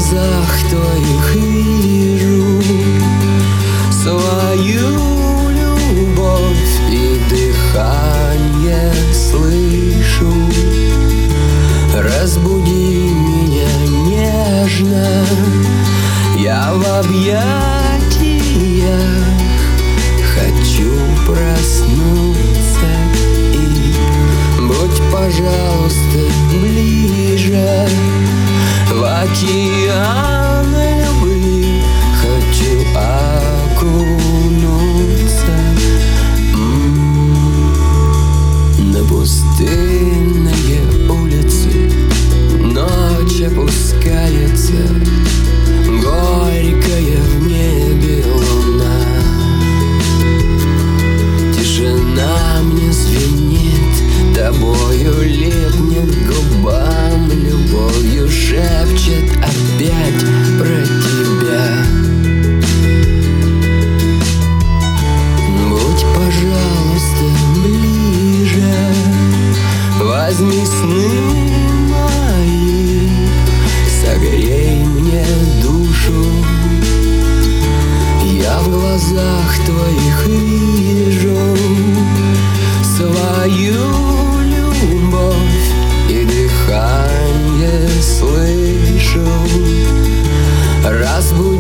глазах твоих вижу свою любовь и дыхание слышу. Разбуди меня нежно, я в объятиях хочу проснуться. И будь, пожалуйста, ближе, в океан любви хочу окунуться. На пустынные улицы ночь опускается, горькая в небе луна. Тишина мне звенит, тобою липнет губам, любовью шепчет опять про тебя. Будь, пожалуйста, ближе, возьми сны мои, согрей мне душу. Я в глазах твоих вижу свою любовь и дыхание слышу. Разбуди